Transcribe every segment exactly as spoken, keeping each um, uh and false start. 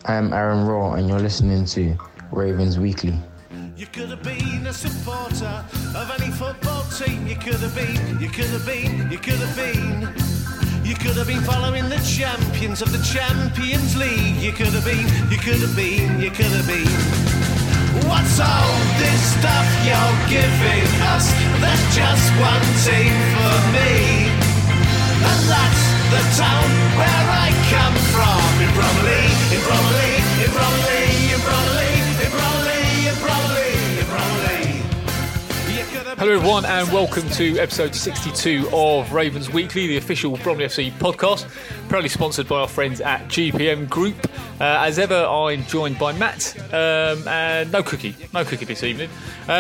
I'm Aaron Raw, and you're listening to Ravens Weekly. You could have been a supporter of any football team. You could have been, you could have been, you could have been. You could have been following the champions of the Champions League. You could have been, you could have been, you could have been. What's all this stuff you're giving us? There's just one team for me, and that's the town where I come from. In Bromley, in Bromley, in Bromley, in Bromley, in Bromley, in Bromley, in Bromley. Hello everyone and welcome to episode sixty-two of Ravens Weekly, the official Bromley F C podcast, proudly sponsored by our friends at G P M Group. Uh, as ever, I'm joined by Matt, um, and no cookie, no cookie this evening.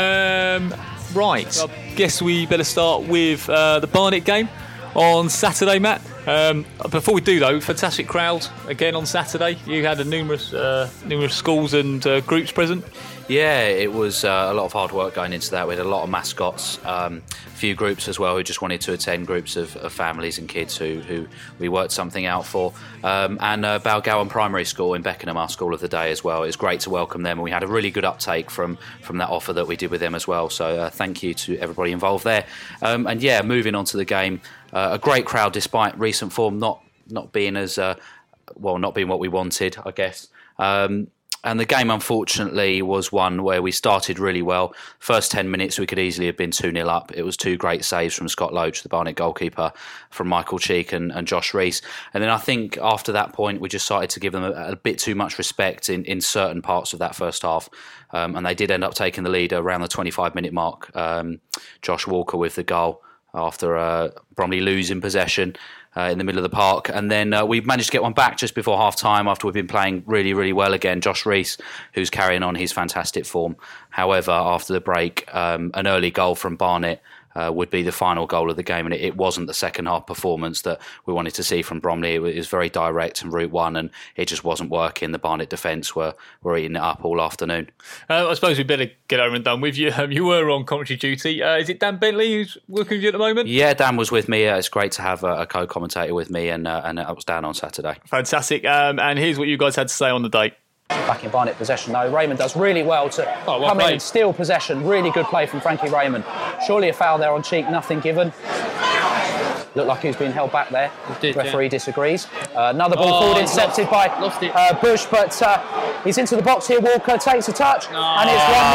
Um, right, I guess we better start with uh, the Barnet game on Saturday, Matt. Um, before we do though, fantastic crowd again on Saturday. You had a numerous, uh, numerous schools and uh, groups present. Yeah, it was uh, a lot of hard work going into that. We had a lot of mascots, um, a few groups as well who just wanted to attend, groups of, of families and kids who, who we worked something out for. Um, and uh, Balgowan Primary School in Beckenham, our school of the day as well. It was great to welcome them, and we had a really good uptake from, from that offer that we did with them as well. So uh, thank you to everybody involved there. Um, and yeah, moving on to the game, uh, a great crowd despite recent form not not being as, uh, well, not being what we wanted, I guess. Um, And the game, unfortunately, was one where we started really well. First ten minutes, we could easily have been two nil up. It was two great saves from Scott Loach, the Barnet goalkeeper, from Michael Cheek and, and Josh Rees. And then I think after that point, we just started to give them a, a bit too much respect in, in certain parts of that first half. Um, and they did end up taking the lead around the twenty-five minute mark. Um, Josh Walker with the goal after uh, Bromley losing possession uh, in the middle of the park. And then uh, we managed to get one back just before half-time after we've been playing really, really well again. Josh Rees, who's carrying on his fantastic form. However, after the break, um, an early goal from Barnet uh, would be the final goal of the game, and it, it wasn't the second-half performance that we wanted to see from Bromley. It was very direct and route one, and it just wasn't working. The Barnet defence were, were eating it up all afternoon. Uh, I suppose we better get over and done with you. Um, you were on commentary duty. Uh, is it Dan Bentley who's working with you at the moment? Yeah, Dan was with me. Uh, it's great to have a, a co-commentator with me, and uh, and I was down on Saturday. Fantastic. Um, and here's what you guys had to say on the day. Back in Barnet possession though, Raymond does really well to oh, well come played. in and steal possession. Really good play from Frankie Raymond. Surely a foul there on Cheek, nothing given. Looked like he was being held back there. Did, Referee yeah. disagrees. Uh, another ball Oh, forward intercepted lost, by lost it. uh, Bush, but uh, he's into the box here. Walker takes a touch, Oh. and it's one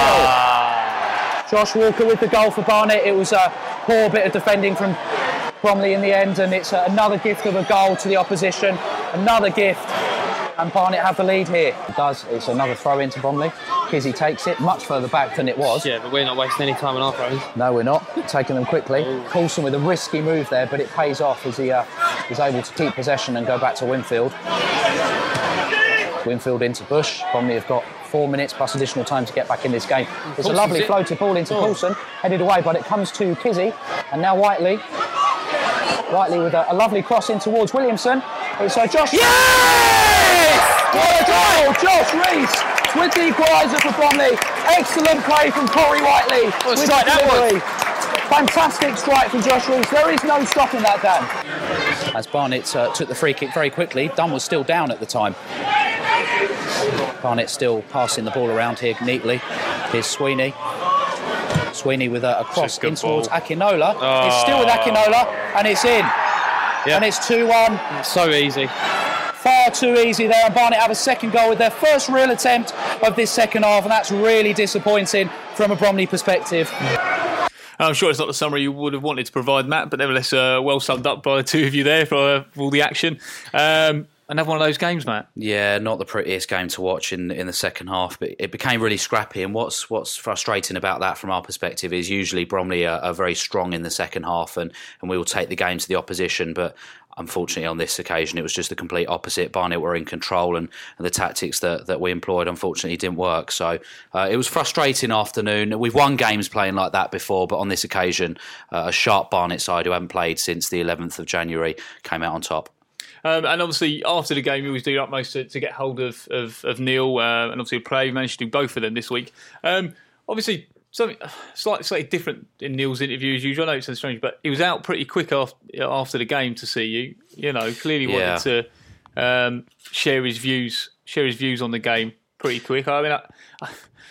nil. Josh Walker with the goal for Barnet. It was a poor bit of defending from Bromley in the end, and it's uh, another gift of a goal to the opposition. Another gift. And Barnet have the lead here. It does. It's another throw into Bromley. Kizzy takes it much further back than it was. Yeah, but we're not wasting any time on our throws. No, we're not. Taking them quickly. Coulson with a risky move there, but it pays off as he uh, is able to keep possession and go back to Winfield. Winfield into Bush. Bromley have got four minutes plus additional time to get back in this game. It's a lovely floated ball into Coulson, headed away, but it comes to Kizzy. And now Whiteley. Whiteley with a, a lovely cross in towards Williamson. It's uh, Josh. Yes! What a goal! Josh Rees with the equaliser for Bromley. Excellent play from Corey Whiteley. What a strike that was. Fantastic strike from Josh Rees. There is no stopping that, Dan. As Barnet uh, took the free kick very quickly, Dunn was still down at the time. Barnet still passing the ball around here neatly. Here's Sweeney. Sweeney with a, a cross in towards ball. Akinola. Oh. It's still with Akinola, and it's in. Yep. And it's two one. So easy. Far too easy there, and Barnet have a second goal with their first real attempt of this second half, and that's really disappointing from a Bromley perspective. I'm sure it's not the summary you would have wanted to provide, Matt, but nevertheless, uh, well summed up by the two of you there for, uh, for all the action. Um, Another one of those games, Matt. Yeah, not the prettiest game to watch in in the second half, but it became really scrappy. And what's what's frustrating about that from our perspective is usually Bromley are, are very strong in the second half, and, and we will take the game to the opposition. But unfortunately, on this occasion, it was just the complete opposite. Barnet were in control, and, and the tactics that, that we employed unfortunately didn't work. So uh, it was frustrating afternoon. We've won games playing like that before, but on this occasion, uh, a sharp Barnet side who haven't played since the eleventh of January came out on top. Um, and obviously, after the game, you always do your utmost to, to get hold of, of, of Neil uh, and obviously play. You managed to do both of them this week. Um, obviously, something slightly, slightly different in Neil's interview as usual. I know it sounds strange, but he was out pretty quick after, after the game to see you. You know, clearly yeah. wanted to um, share his views share his views on the game pretty quick. I mean, I, I,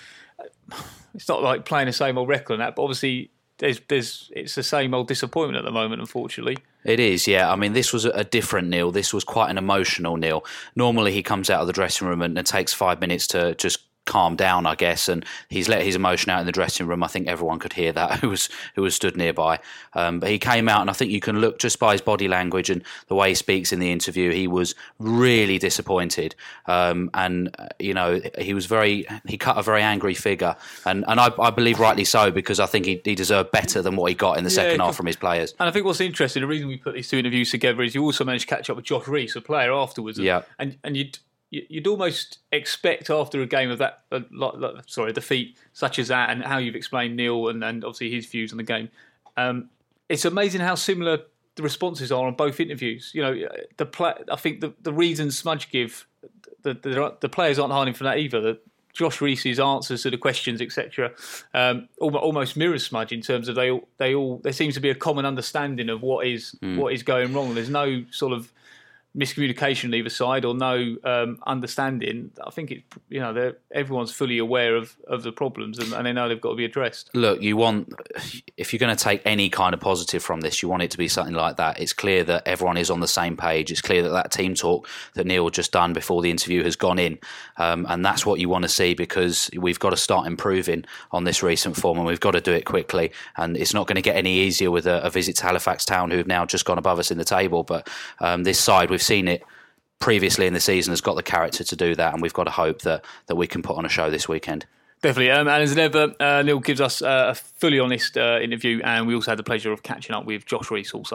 it's not like playing the same old record on that, but obviously there's, there's, it's the same old disappointment at the moment, unfortunately. It is, yeah. I mean, this was a different Neil. This was quite an emotional Neil. Normally he comes out of the dressing room and it takes five minutes to just calm down, I guess, and he's let his emotion out in the dressing room. I think everyone could hear that who was who was stood nearby. Um, but he came out, and I think you can look just by his body language and the way he speaks in the interview. He was really disappointed, um, and uh, you know he was very he cut a very angry figure, and and I, I believe rightly so, because I think he, he deserved better than what he got in the yeah, second half from his players. And I think what's interesting, the reason we put these two interviews together is you also managed to catch up with Josh Reese, a player, afterwards, and yeah. and, and you'd. You'd almost expect after a game of that, uh, like, like, sorry, a defeat such as that, and how you've explained Neil and, and obviously his views on the game. Um, it's amazing how similar the responses are on both interviews. You know, the play, I think the, the reasons Smudge give, the, the the players aren't hiding from that either. The, Josh Reese's answers to the questions, et cetera, um, almost mirrors Smudge in terms of they all, they all there seems to be a common understanding of what is mm. what is going wrong. There's no sort of miscommunication on either side, or no um, understanding. I think it, you know, everyone's fully aware of, of the problems, and, and they know they've got to be addressed. Look, you want, if you're going to take any kind of positive from this, you want it to be something like that. It's clear that everyone is on the same page. It's clear that that team talk that Neil just done before the interview has gone in, um, and that's what you want to see, because we've got to start improving on this recent form, and we've got to do it quickly. And it's not going to get any easier with a, a visit to Halifax Town, who have now just gone above us in the table. But um, this side, we've seen it previously in the season, has got the character to do that, and we've got to hope that that we can put on a show this weekend. Definitely, um, and as ever, uh, Neil gives us uh, a fully honest uh, interview, and we also had the pleasure of catching up with Josh Reese also.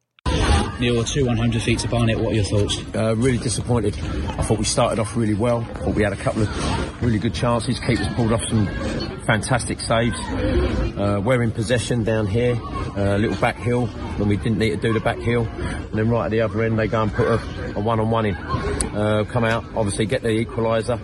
Neil, two one home defeats to Barnet. What are your thoughts? Uh, really disappointed. I thought we started off really well. I thought we had a couple of really good chances. Keepers pulled off some fantastic saves. Uh, we're in possession down here, a uh, little back hill when we didn't need to do the back hill, and then right at the other end they go and put a, a one-on-one in. Uh, come out, obviously get the equaliser.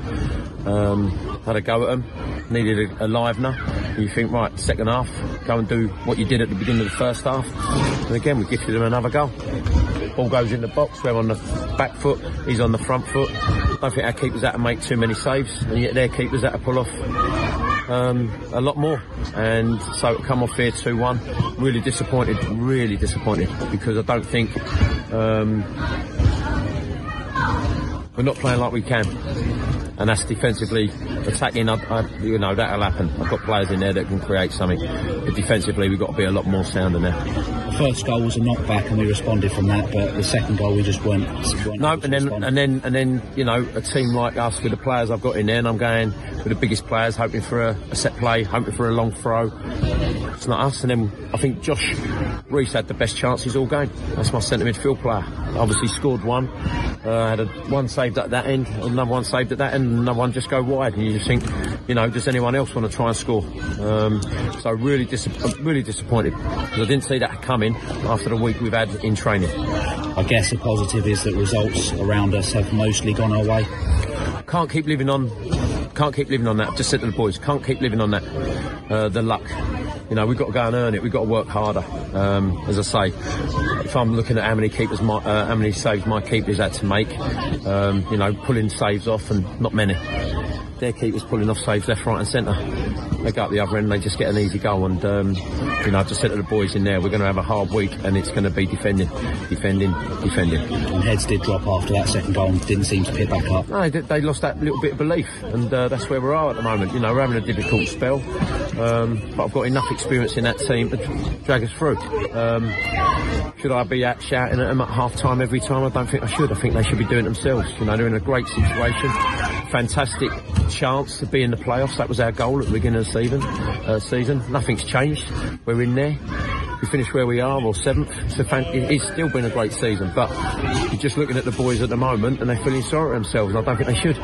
Um, had a go at them. Needed a, a livener. You think, right, second half, go and do what you did at the beginning of the first half. And again, we gifted them another goal. Ball goes in the box, we're on the back foot, he's on the front foot. I don't think our keepers had to make too many saves, and yet their keepers had to pull off um, a lot more. And so to come off here two one, really disappointed, really disappointed, because I don't think um, we're not playing like we can. And that's defensively attacking. I, I, you know, that'll happen. I've got players in there that can create something. But defensively, we've got to be a lot more sound than that. The first goal was a knockback, and we responded from that. But the second goal, we just weren't. weren't no, and then respond. and then and then you know, a team like us with the players I've got in there, and I'm going with the biggest players, hoping for a, a set play, hoping for a long throw. It's not us. And then I think Josh Reese had the best chances all game. That's my centre midfield player. Obviously scored one. Uh, had a, one saved at that end, another one saved at that end, and another one just go wide. And you just think, you know, does anyone else want to try and score? Um, so really, dis- really disappointed, because I didn't see that coming after the week we've had in training. I guess the positive is that results around us have mostly gone our way. Can't keep living on, can't keep living on that. I've just said to the boys, can't keep living on that. Uh, the luck. You know, we've got to go and earn it. We've got to work harder. Um, as I say, if I'm looking at how many keepers, my, uh, how many saves my keepers had to make, um, you know, pulling saves off, and not many. Their keepers pulling off saves left, right, and centre. They go up the other end, they just get an easy goal. And um, you know, I've just said to the boys in there, we're going to have a hard week, and it's going to be defending, defending, defending. And heads did drop after that second goal and didn't seem to pick back up. No, they, they lost that little bit of belief, and uh, that's where we are at the moment. You know, we're having a difficult spell, um, but I've got enough experience in that team to drag us through. Um, should I be out shouting at them at half time every time? I don't think I should. I think they should be doing it themselves. You know, they're in a great situation. Fantastic chance to be in the playoffs. That was our goal at the beginning of the season. Uh, season. Nothing's changed. We're in there. We finished where we are, or seventh. So fan- it's still been a great season. But you're just looking at the boys at the moment, and they're feeling sorry for themselves. And I don't think they should.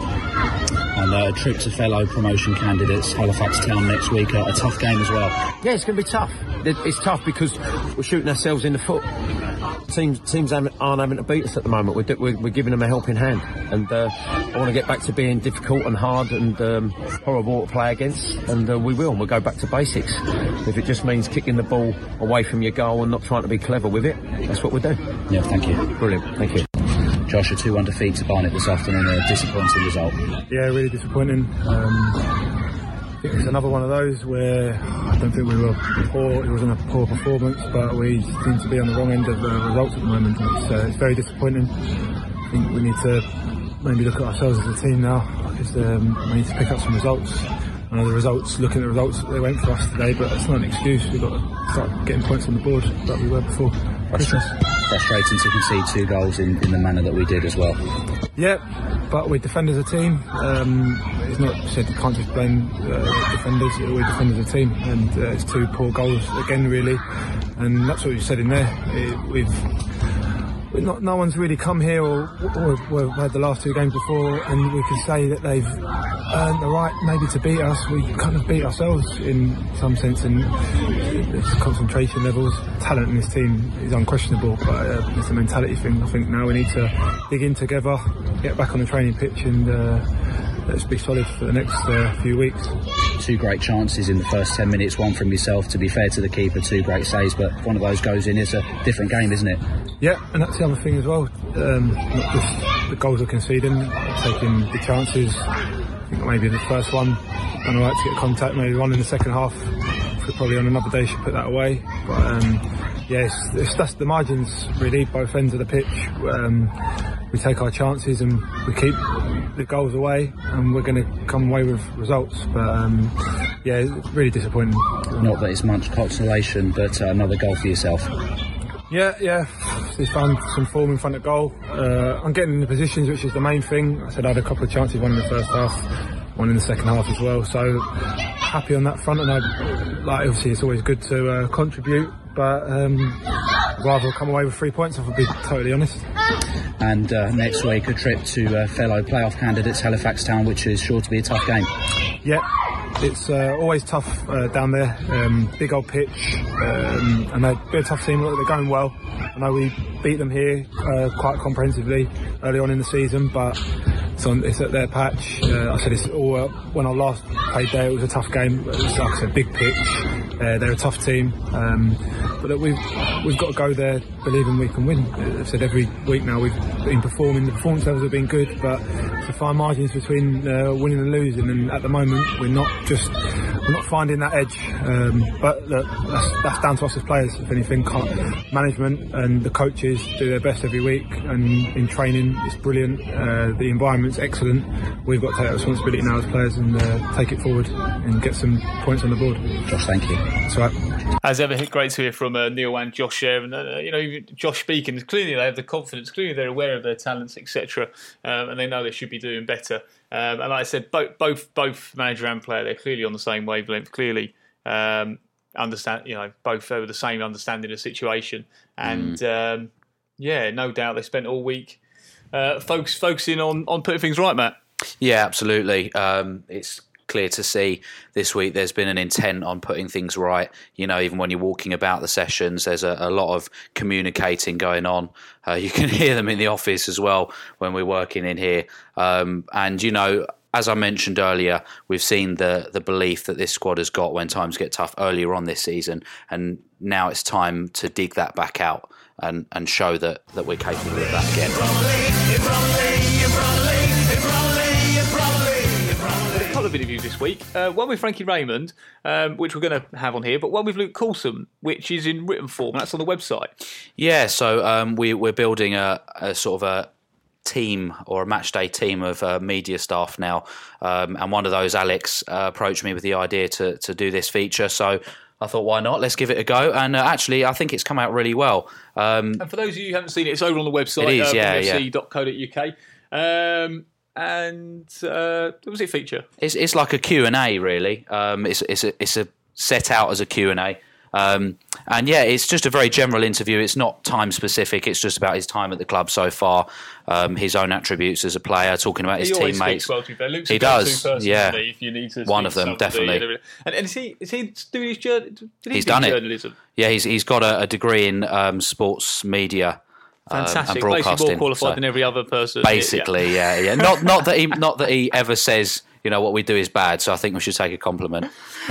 And uh, a trip to fellow promotion candidates, Halifax Town, next week. Uh, a tough game as well. Yeah, it's going to be tough. It's tough because we're shooting ourselves in the foot. Teams teams aren't having to beat us at the moment. We're, we're, we're giving them a helping hand. And uh, I want to get back to being difficult and hard and um, horrible to play against. And uh, we will. We'll go back to basics. If it just means kicking the ball away from your goal and not trying to be clever with it, that's what we'll do. Yeah, thank you. Brilliant. Thank you. Josh, a two one defeat to Barnet this afternoon, a disappointing result. Yeah, really disappointing. Um, I think it's another one of those where I don't think we were poor, it wasn't a poor performance, but we seem to be on the wrong end of the results at the moment. It's, uh, it's very disappointing. I think we need to maybe look at ourselves as a team now, because um, we need to pick up some results. I know the results, looking at the results, they went for us today, but it's not an excuse. We've got to start getting points on the board like we were before Christmas. Frustrating to concede two goals in, in the manner that we did as well. Yeah, but we defend as a team. Um, it's not said you can't just blame uh, defenders. We defend as a team, and uh, it's two poor goals again, really. And that's what you said in there. It, we've not, no one's really come here or, or, or we've had the last two games before, and we can say that they've earned the right maybe to beat us. We kind of beat ourselves in some sense, and it's concentration levels, talent in this team is unquestionable, but uh, it's a mentality thing. I think now we need to dig in together, get back on the training pitch, and uh, let's be solid for the next uh, few weeks. Two great chances in the first ten minutes, one from yourself, to be fair to the keeper, two great saves, but one of those goes in. It's a different game, isn't it? Yeah, and that's the other thing as well. Um, not just the goals we're conceding, taking the chances. I think maybe the first one, done all right to get contact, maybe one in the second half. Probably on another day should put that away. But um, yeah, it's, it's that's the margins really, both ends of the pitch. Um, we take our chances and we keep the goals away, and we're going to come away with results. But um, yeah, it's really disappointing. Not that it's much consolation, but uh, another goal for yourself. Yeah, yeah. Just found some form in front of goal. Uh, I'm getting in the positions, which is the main thing. I said I had a couple of chances, one in the first half, one in the second half as well. So happy on that front, and I like obviously it's always good to uh, contribute, but um, rather come away with three points, if I'll be totally honest. And uh, next week a trip to uh, fellow playoff candidates Halifax Town, which is sure to be a tough game. Yeah, it's uh, always tough uh, down there. Um, big old pitch, um, and they're a bit of a tough team. Look, they're going well. I know we beat them here uh, quite comprehensively early on in the season, but it's, on, it's at their patch. Uh, I said it's all uh, when I last played there. It was a tough game. It's like I said, big pitch. Uh, they're a tough team, um, but look, we've we've got to go there believing we can win. I've said every week now we've been performing. The performance levels have been good, but it's a fine margins between uh, winning and losing. And at the moment, we're not just we're not finding that edge. Um, but look, that's, that's down to us as players. If anything, management and the coaches do their best every week, and in training it's brilliant. Uh, the environment's excellent. We've got to take that responsibility now as players and uh, take it forward and get some points on the board. Josh, thank you. That's right. As ever, great to hear from uh, Neil and Josh there. And, uh, you know, even Josh speaking, clearly they have the confidence, clearly they're aware of their talents, et cetera, um, and they know they should be doing better. Um, and like I said, both, both both manager and player, they're clearly on the same wavelength, clearly um, understand, you know, both have the same understanding of the situation. And mm. um, yeah, no doubt they spent all week uh, focus, focusing on, on putting things right, Matt. Yeah, absolutely. Um, it's clear to see this week there's been an intent on putting things right. You know, even when you're walking about the sessions, there's a, a lot of communicating going on. Uh, you can hear them in the office as well when we're working in here. Um, and, you know, as I mentioned earlier, we've seen the the belief that this squad has got when times get tough earlier on this season. And now it's time to dig that back out and, and show that, that we're capable of that again. Of interviews this week, uh, one with Frankie Raymond, um, which we're going to have on here, but one with Luke Coulson, which is in written form. That's on the website. Yeah, so um, we, we're building a, a sort of a team or a match day team of uh, media staff now, um, and one of those, Alex, uh, approached me with the idea to to do this feature. So I thought, why not? Let's give it a go. And uh, actually, I think it's come out really well. Um, and for those of you who haven't seen it, it's over on the website. It is, uh, yeah, F C yeah. dot co dot U K. Um, And uh, what was it feature? It's it's like a Q and A, really. Um, it's it's a, it's a set out as a Q and A. Um, and yeah, it's just a very general interview. It's not time specific. It's just about his time at the club so far, um, his own attributes as a player, talking about his he teammates. Speaks well, to be fair. Luke's he a does, yeah. If you need to one of them, definitely. And, and is he is he doing his journal? Did he he's do done journalism? it. Yeah, he's he's got a, a degree in um, sports media. Fantastic, um, and basically more qualified so than every other person. Basically, yeah, yeah. yeah. Not not that he not that he ever says you know, what we do is bad, so I think we should take a compliment.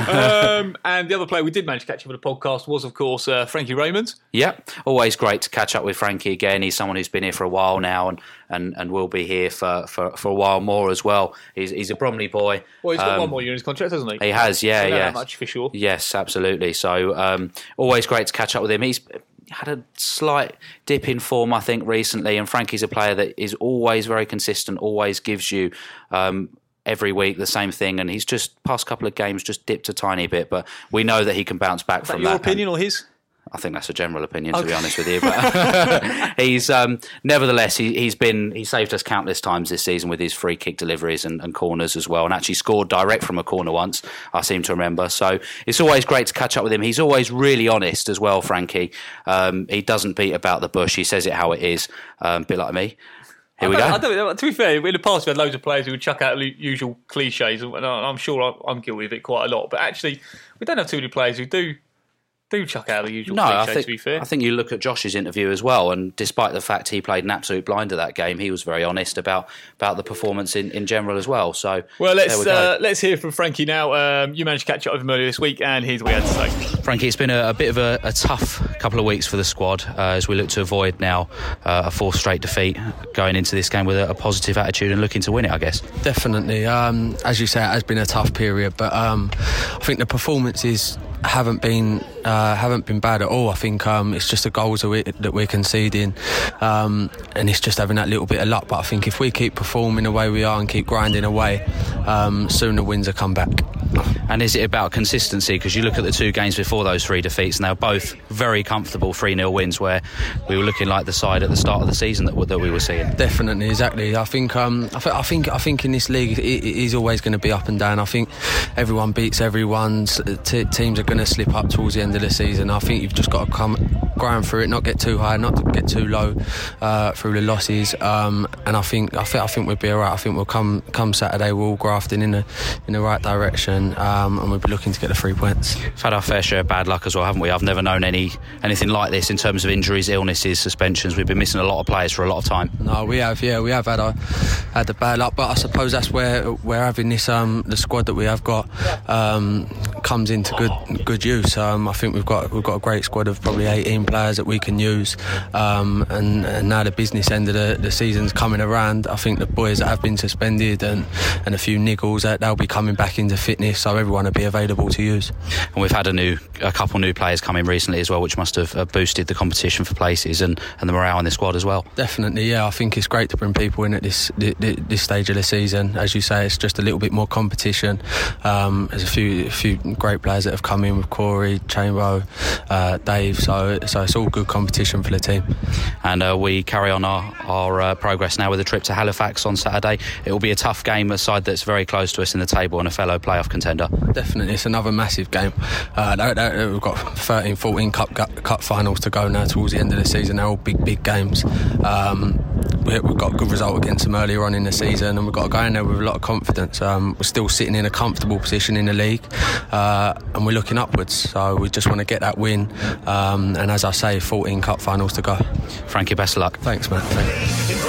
um, and the other player we did manage to catch up with the podcast was, of course, uh, Frankie Raymond. Yep, always great to catch up with Frankie again. He's someone who's been here for a while now and, and, and will be here for, for, for a while more as well. He's, he's a Bromley boy. Well, he's got um, one more year in his contract, hasn't he? He has, yeah, so yeah. much for sure. Yes, absolutely. So um, always great to catch up with him. He's had a slight dip in form, I think, recently, and Frankie's a player that is always very consistent, always gives you um, every week the same thing, and he's just past couple of games just dipped a tiny bit, but we know that he can bounce back Is from that. Your that. opinion or his? I think that's a general opinion, to okay. be honest with you. But he's um, nevertheless he, he's been he saved us countless times this season with his free kick deliveries and, and corners as well, and actually scored direct from a corner once, I seem to remember. So it's always great to catch up with him. He's always really honest as well, Frankie. Um, he doesn't beat about the bush. He says it how it is, um, a bit like me. Here I we don't, go. I don't, to be fair, in the past we had loads of players who would chuck out the usual cliches, and I'm sure I'm guilty of it quite a lot. But actually, we don't have too many players who do do chuck out the usual No, cliches, I think, to be fair. I think you look at Josh's interview as well, and despite the fact he played an absolute blinder that game, he was very honest about, about the performance in, in general as well. So well, let's there we go. uh, let's hear from Frankie now. Um, you managed to catch up with him earlier this week, and here's what he had to say. Frankie, it's been a, a bit of a, a tough couple of weeks for the squad uh, as we look to avoid now uh, a fourth straight defeat, going into this game with a, a positive attitude and looking to win it, I guess. Definitely. Um, as you say, it has been a tough period, but um, I think the performances haven't been uh, haven't been bad at all. I think um, it's just the goals that, we, that we're conceding, um, and it's just having that little bit of luck. But I think if we keep performing the way we are and keep grinding away, um, soon the wins will come back. And is it about consistency? Because you look at the two games before those three defeats, and they were both very comfortable three nil wins, where we were looking like the side at the start of the season that, that we were seeing. Definitely, exactly. I think, um, I, th- I think, I think in this league it, it is always going to be up and down. I think everyone beats everyone. T- teams are going to slip up towards the end of the season. I think you've just got to come grind through it, not get too high, not get too low uh, through the losses. Um, and I think, I think, I think we'll be alright. I think we'll come come Saturday. We're all grafting in the in the right direction. Um, and we'll be looking to get the three points. We've had our fair share of bad luck as well, haven't we? I've never known any anything like this in terms of injuries, illnesses, suspensions. We've been missing a lot of players for a lot of time. No, we have, yeah, we have had our, had the bad luck, but I suppose that's where we're having this um, the squad that we have got um, comes into good good use. Um, I think we've got we've got a great squad of probably eighteen players that we can use, um, and, and now the business end of the, the season's coming around. I think the boys that have been suspended and, and a few niggles, that they'll be coming back into fitness, so everyone will be available to use. And we've had a new a couple new players come in recently as well, which must have uh, boosted the competition for places and, and the morale in the squad as well. Definitely, yeah. I think it's great to bring people in at this this, this stage of the season. As you say, it's just a little bit more competition. Um, there's a few a few great players that have come in with Corey, Chamber, uh, Dave, so so it's all good competition for the team. And uh, we carry on our, our uh, progress now with a trip to Halifax on Saturday. It will be a tough game, a side that's very close to us in the table and a fellow playoff contender. Definitely, it's another massive game. Uh, they, they, we've got thirteen, fourteen cup cup finals to go now towards the end of the season. They're all big, big games. Um, we, we've got a good result against them earlier on in the season, and we've got to go in there with a lot of confidence. Um, we're still sitting in a comfortable position in the league, uh, and we're looking upwards. So we just want to get that win. Um, and as I say, fourteen cup finals to go. Frankie, best of luck. Thanks, man. Thanks.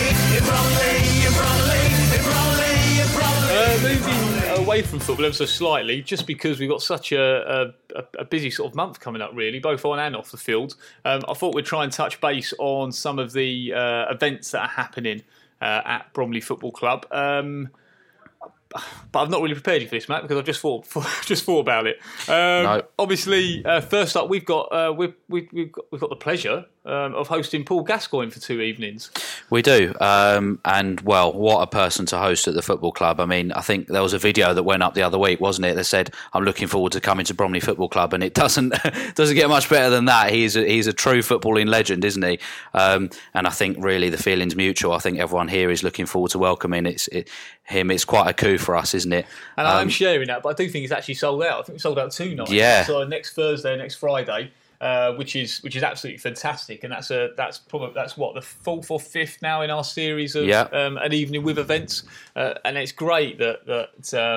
Uh, moving away from football ever so slightly, just because we've got such a, a, a busy sort of month coming up, really, both on and off the field. Um, I thought we'd try and touch base on some of the uh, events that are happening uh, at Bromley Football Club. Um, but I've not really prepared you for this, Matt, because I've just thought just thought about it. Um, no. Obviously, uh, first up, we've got uh, we've, we've we've got we've got the pleasure um, of hosting Paul Gascoigne for two evenings. We do, um, and well, what a person to host at the football club. I mean, I think there was a video that went up the other week, wasn't it, that said, "I'm looking forward to coming to Bromley Football Club," and it doesn't doesn't get much better than that. He's a, he's a true footballing legend, isn't he? Um, and I think really the feeling's mutual. I think everyone here is looking forward to welcoming it's it, him. It's quite a coup for us, isn't it? And um, I'm sharing that, but I do think it's actually sold out. I think it's sold out two nights. Yeah. So next Thursday, next Friday. Uh, which is which is absolutely fantastic, and that's a that's probably that's what the fourth or fifth now in our series of yeah. um, an evening with events, uh, and it's great that that um,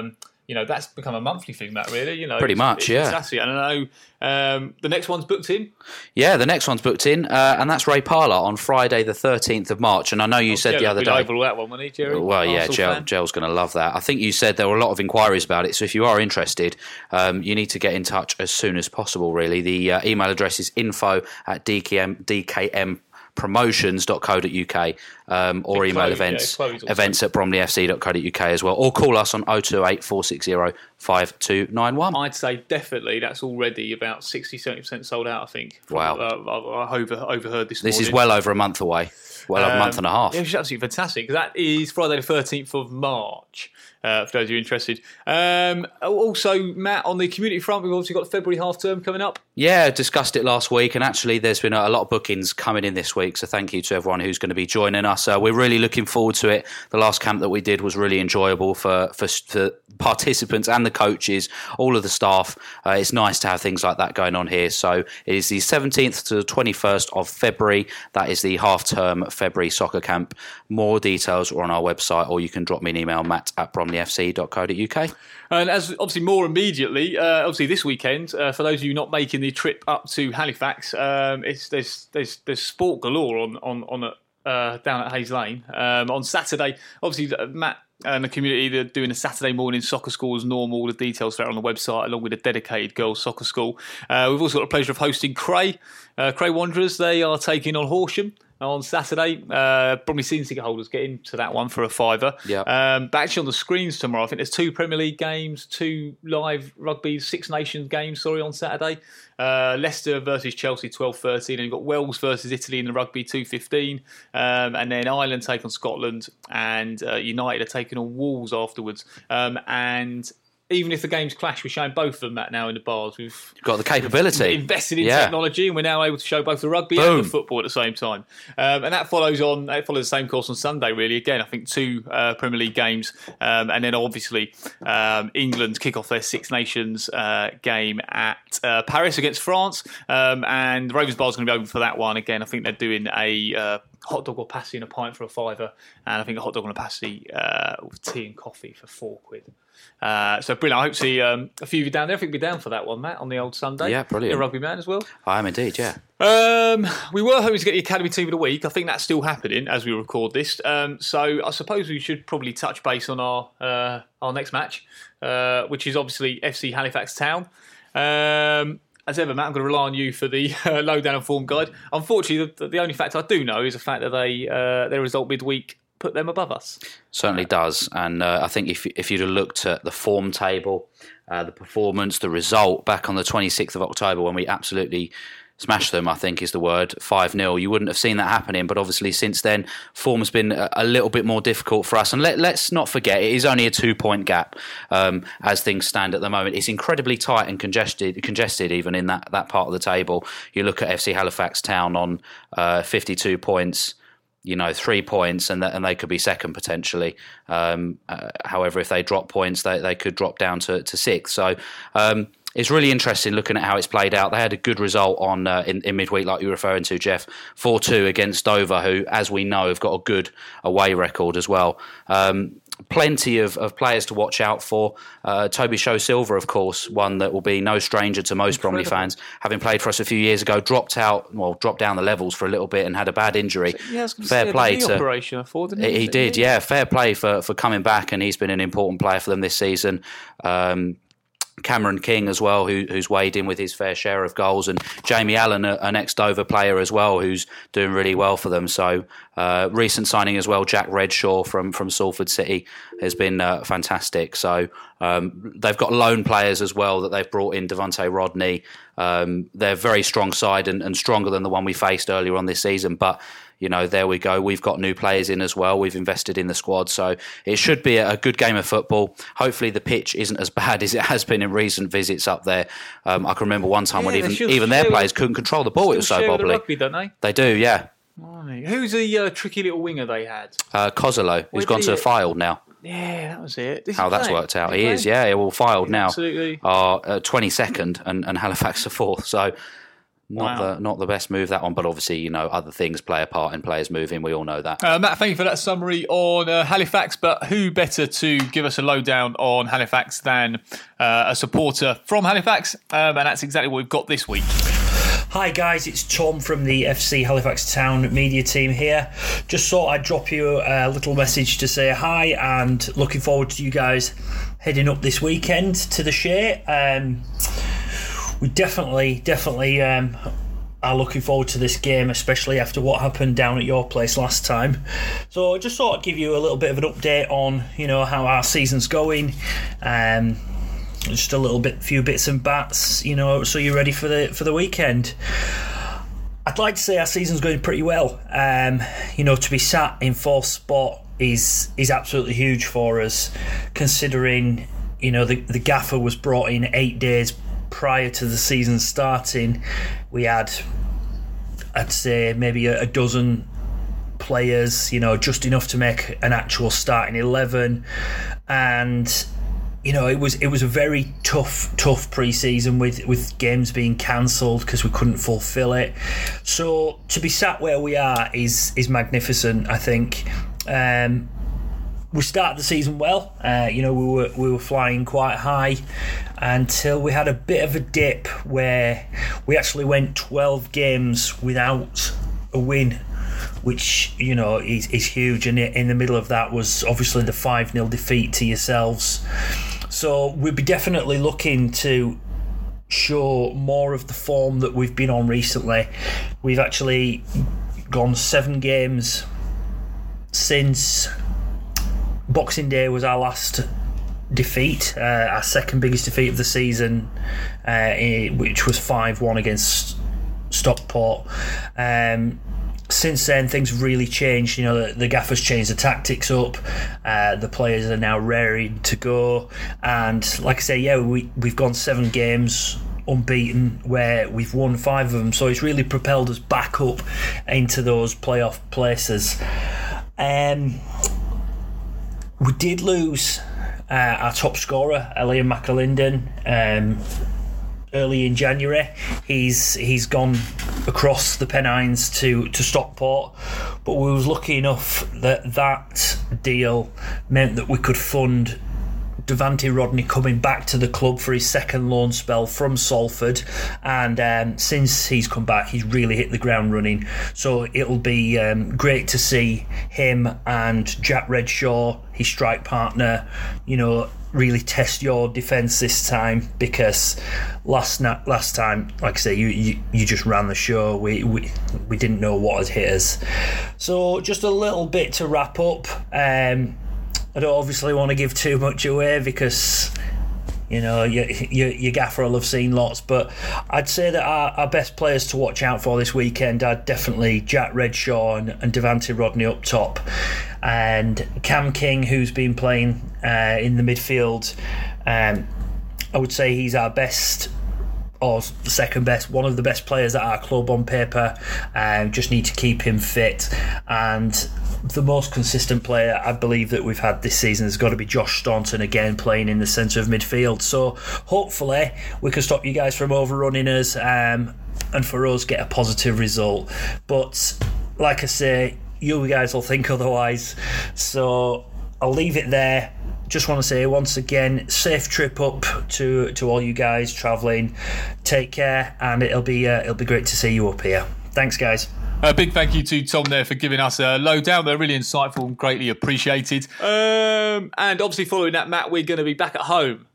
you know, that's become a monthly thing, Matt, really. You know, Pretty it's, much, it's, yeah. It's actually, and I know um, the next one's booked in. Yeah, the next one's booked in, uh, and that's Ray Parlour on Friday the thirteenth of March. And I know you Oh, said Gerald the other will be day... over that one, won't he, Jerry? Well, yeah, Arsenal Gel, fan. Gel's going to love that. I think you said there were a lot of inquiries about it, so if you are interested, um, you need to get in touch as soon as possible, really. The uh, email address is info at d k m, d k m promotions dot co dot u k um, or Chloe, email yeah, events Chloe's also- events at bromley f c dot co dot u k as well, or call us on oh two eight, four six zero, five two nine one. I'd say definitely that's already about sixty, seventy percent sold out, I think. Wow. Uh, I over, overheard this This morning. is well over a month away. Well, a month and a half. Yeah, which is absolutely fantastic. That is Friday the thirteenth of March, uh, for those who are interested. Um, also, Matt, on the community front, we've obviously got the February half term coming up. Yeah, discussed it last week, and actually there's been a lot of bookings coming in this week, so thank you to everyone who's going to be joining us. Uh, we're really looking forward to it. The last camp that we did was really enjoyable for, for, for participants and the coaches, all of the staff. Uh, it's nice to have things like that going on here. So it is the seventeenth to the twenty-first of February. That is the half-term February soccer camp. More details are on our website, or you can drop me an email, matt at bromley f c dot co dot u k. And as obviously more immediately, uh, obviously this weekend, uh, for those of you not making the trip up to Halifax, um, it's there's there's there's sport galore on on on a, uh, down at Hayes Lane um, on Saturday. Obviously, uh, Matt and the community, they're doing a Saturday morning soccer school as normal. All the details are on the website, along with a dedicated girls' soccer school. Uh, we've also got the pleasure of hosting Cray, uh, Cray Wanderers. They are taking on Horsham on Saturday. Uh, Bromley season ticket holders get into that one for a fiver. Yeah. Um, but actually on the screens tomorrow, I think there's two Premier League games, two live rugby Six Nations games, sorry, on Saturday. Uh, Leicester versus Chelsea, twelve thirteen. And you've got Wales versus Italy in the rugby, two fifteen. Um, and then Ireland take on Scotland, and uh, United are taking on Wolves afterwards. Um, and even if the games clash, we're showing both of them that now in the bars. We've You've got the capability. invested in Yeah. technology, and we're now able to show both the rugby Boom. and the football at the same time. Um, and that follows on. It follows the same course on Sunday, really. Again, I think two uh, Premier League games, um, and then obviously um, England kick off their Six Nations uh, game at uh, Paris against France, um, and the Ravens Bar's going to be open for that one. Again, I think they're doing a uh, hot dog or pasty and a pint for a fiver, and I think a hot dog and a pasty uh, with tea and coffee for four quid. Uh, so brilliant. I hope to see um, a few of you down there. I think we'll be down for that one, Matt, on the old Sunday. Yeah, brilliant. You're a rugby man as well. I am indeed, yeah. Um, we were hoping to get the Academy Team of the Week. I think that's still happening as we record this. Um, so I suppose we should probably touch base on our uh, our next match, uh, which is obviously F C Halifax Town. Um, as ever, Matt, I'm going to rely on you for the uh, lowdown and form guide. Unfortunately, the, the only fact I do know is the fact that they uh, their result midweek put them above us. Certainly does, and uh, I think if if you'd have looked at the form table, uh, the performance, the result back on the twenty-sixth of October when we absolutely smashed them, I think is the word, five nil, you wouldn't have seen that happening. But obviously since then, form's been a, a little bit more difficult for us. And let, let's not forget, it is only a two-point gap um, as things stand at the moment. It's incredibly tight and congested, congested even in that, that part of the table. You look at F C Halifax Town on uh, fifty-two points, you know, three points, and, th- and they could be second potentially. Um, uh, however, if they drop points, they, they could drop down to, to sixth. So um, it's really interesting looking at how it's played out. They had a good result on uh, in, in midweek, like you were referring to, Jeff, four two against Dover, who, as we know, have got a good away record as well. Um, plenty of, of players to watch out for. Uh, Toby Show Silver, of course, one that will be no stranger to most Incredible. Bromley fans, having played for us a few years ago, dropped out, well, dropped down the levels for a little bit and had a bad injury. Yeah, I was going to fair say, play the knee to operation, I thought, didn't he, he? he did, yeah. Fair play for, for coming back, and he's been an important player for them this season. Um, Cameron King as well, who, who's weighed in with his fair share of goals, and Jamie Allen, a, an ex-Dover player as well, who's doing really well for them. So uh, recent signing as well, Jack Redshaw from, from Salford City has been uh, fantastic. So um, they've got loan players as well that they've brought in, Devontae Rodney. Um, they're a very strong side and, and stronger than the one we faced earlier on this season. But you know, there we go. We've got new players in as well. We've invested in the squad. So it should be a good game of football. Hopefully the pitch isn't as bad as it has been in recent visits up there. Um, I can remember one time Yeah, when they even should even their share players with- couldn't control the ball. It was so Still share with the bobbly. rugby, don't they? They do, yeah. Right. Who's the uh, tricky little winger they had? Uh, Kozolo, Where who's gone did to he- a filed now. Yeah, that was it. Is he How that's playing? worked out. Is He he is, playing? yeah. Well, filed now. Absolutely. Are uh, twenty-second and, and Halifax are fourth. So Not Wow. the not the best move, that one, but obviously, you know, other things play a part in players moving. We all know that. Uh, Matt, thank you for that summary on uh, Halifax, but who better to give us a lowdown on Halifax than uh, a supporter from Halifax, um, and that's exactly what we've got this week. Hi guys, it's Tom from the F C Halifax Town media team here. Just thought I'd drop you a little message to say hi and looking forward to you guys heading up this weekend to the Shea. Um, we definitely, definitely um, are looking forward to this game, especially after what happened down at your place last time. So I just thought I'd give you a little bit of an update on, you know, how our season's going. Um, just a little bit, few bits and bats, you know, so you're ready for the for the weekend. I'd like to say our season's going pretty well. Um, you know, to be sat in fourth spot is is absolutely huge for us, considering, you know, the the gaffer was brought in eight days prior to the season starting. We had, I'd say, maybe a, a dozen players, you know, just enough to make an actual starting eleven, and you know, it was it was a very tough tough pre-season with with games being cancelled because we couldn't fulfil it. So to be sat where we are is is magnificent, I think. Um, we started the season well. Uh, you know, we were we were flying quite high until we had a bit of a dip where we actually went twelve games without a win, which, you know, is, is huge. And in the middle of that was obviously the five nil defeat to yourselves. So we'll be definitely looking to show more of the form that we've been on recently. We've actually gone seven games since Boxing Day was our last defeat, uh, our second biggest defeat of the season, uh, which was five one against Stockport. Um, Since then, things have really changed. You know, the, the gaffer's changed the tactics up. Uh, the players are now raring to go. And like I say, yeah, we, we've gone seven games unbeaten where we've won five of them. So it's really propelled us back up into those playoff places. Um, we did lose uh, our top scorer, Liam McAlinden, um, early in January. He's he's gone across the Pennines to, to Stockport, but we was lucky enough that that deal meant that we could fund Devante Rodney coming back to the club for his second loan spell from Salford, and um, since he's come back he's really hit the ground running. So it'll be um, great to see him and Jack Redshaw, his strike partner, you know, really test your defence this time, because last na- last time, like I say, you, you you just ran the show. We we we didn't know what had hit us. So just a little bit to wrap up. Um, I don't obviously want to give too much away because, you know, your, your, your gaffer will have seen lots, but I'd say that our, our best players to watch out for this weekend are definitely Jack Redshaw and, and Devante Rodney up top, and Cam King, who's been playing uh, in the midfield. Um, I would say he's our best, or the second best, one of the best players at our club on paper. Um, just need to keep him fit. And the most consistent player I believe that we've had this season has got to be Josh Staunton, again playing in the centre of midfield. So hopefully we can stop you guys from overrunning us, um, and for us get a positive result. But like I say, you guys will think otherwise. So I'll leave it there. Just want to say once again, safe trip up to to all you guys travelling. Take care, and it'll be uh, it'll be great to see you up here. Thanks, guys. A big thank you to Tom there for giving us a lowdown. They're really insightful and greatly appreciated. Um, and obviously, following that, Matt, we're going to be back at home.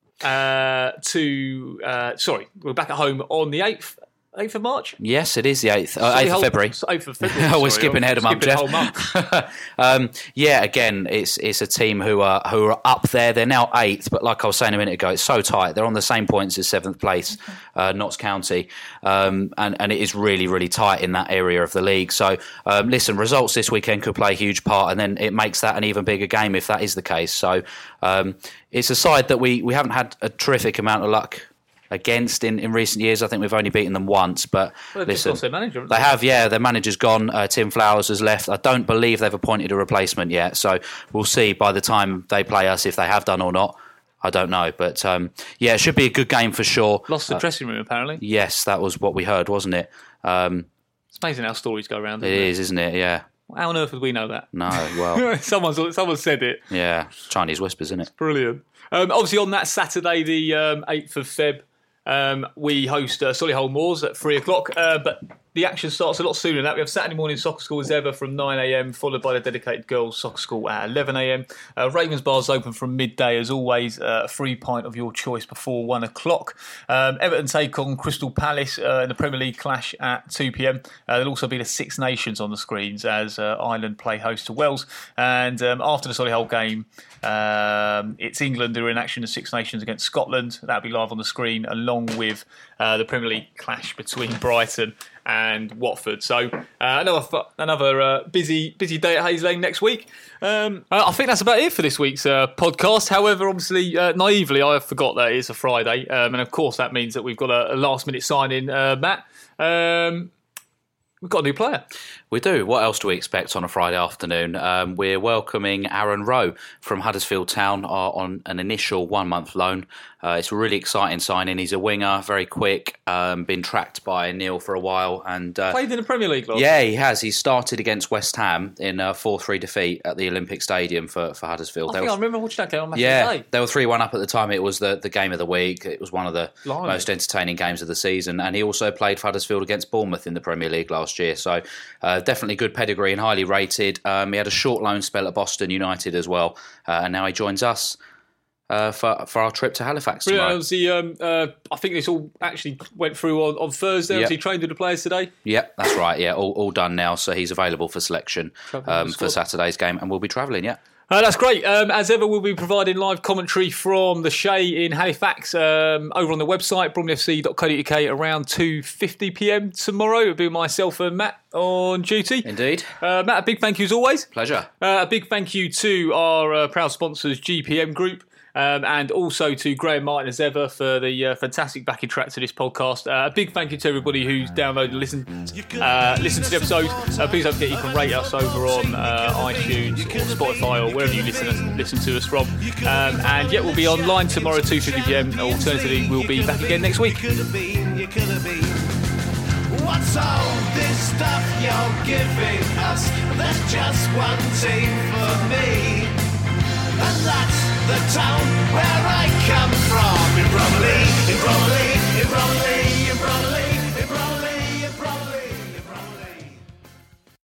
Uh, to uh, sorry, we're back at home on the eighth. eighth of March? Yes, it is the eighth. Uh, eighth of February. eighth of February. We're skipping ahead of month, Jeff. Whole month. um, yeah, again, it's it's a team who are who are up there. They're now eighth, but like I was saying a minute ago, it's so tight. They're on the same points as seventh place, uh, Notts County, um, and and it is really really tight in that area of the league. So um, listen, results this weekend could play a huge part, and then it makes that an even bigger game if that is the case. So um, it's a side that we we haven't had a terrific amount of luck against in, in recent years. I think we've only beaten them once, but well, listen, their manager, they have, yeah, their manager's gone. Uh, Tim Flowers has left. I don't believe they've appointed a replacement yet, so we'll see by the time they play us if they have done or not. I don't know, but um, yeah, it should be a good game for sure. Lost the uh, dressing room, apparently. Yes, that was what we heard, wasn't it? Um, it's amazing how stories go around. It is, isn't it? Yeah. How on earth would we know that? No, well... someone's, someone said it. Yeah, Chinese whispers, isn't it? Brilliant. Um, obviously, on that Saturday, the um, eighth of February, um, we host uh, Solihull Moors at three o'clock, uh, but the action starts a lot sooner than that. We have Saturday morning soccer school as ever from nine a.m, followed by the dedicated girls soccer school at eleven a.m. Uh, Ravens Bar's open from midday as always, uh, a free pint of your choice before one o'clock. Um, Everton take on Crystal Palace uh, in the Premier League clash at two p.m. Uh, there'll also be the Six Nations on the screens as uh, Ireland play host to Wales. And um, after the Solihull game, um, it's England who are in action in the Six Nations against Scotland. That'll be live on the screen along with uh, the Premier League clash between Brighton and Watford. So uh, another another uh, busy busy day at Hayes Lane next week. Um, I think that's about it for this week's uh, podcast. However, obviously, uh, naively, I forgot that it's a Friday, um, and of course that means that we've got a, a last minute sign in, uh, Matt. Um, we've got a new player. We do. What else do we expect on a Friday afternoon? Um, we're welcoming Aaron Rowe from Huddersfield Town uh, on an initial one-month loan. Uh, it's a really exciting signing. He's a winger, very quick, um, been tracked by Neil for a while. and uh, Played in the Premier League last Yeah, he has. He started against West Ham in a four three defeat at the Olympic Stadium for, for Huddersfield. I think was, I remember watching that game on Match Yeah, of the Day. they were three one up at the time. It was the, the game of the week. It was one of the Blimey. most entertaining games of the season. And he also played for Huddersfield against Bournemouth in the Premier League last year. So uh, definitely good pedigree and highly rated. Um, he had a short loan spell at Boston United as well, uh, and now he joins us uh, for for our trip to Halifax tomorrow. Brilliant. Obviously, um, uh, I think this all actually went through on, on Thursday. Yep. Obviously, he trained with the players today. Yep, that's right. Yeah, all, all done now. So he's available for selection um, for Saturday's game, and we'll be travelling. Yeah. Uh, that's great. Um, as ever, we'll be providing live commentary from the Shay in Halifax um, over on the website, bromley f c dot co dot u k, around two fifty p m tomorrow. It'll be myself and Matt on duty. Indeed. Uh, Matt, a big thank you as always. Pleasure. Uh, a big thank you to our uh, proud sponsors, G P M Group. Um, and also to Graham Martin as ever for the uh, fantastic backing track to this podcast. Uh, a big thank you to everybody who's downloaded and listened, uh, listened to the episode. Uh, please don't forget you can rate us over on uh, iTunes or Spotify or wherever you listen listen to us from. Um, and yeah, we'll be online tomorrow at two fifty p m. Alternatively, we'll be back again next week. What's all this stuff you're giving us? There's just one team for me, and that's the town where I come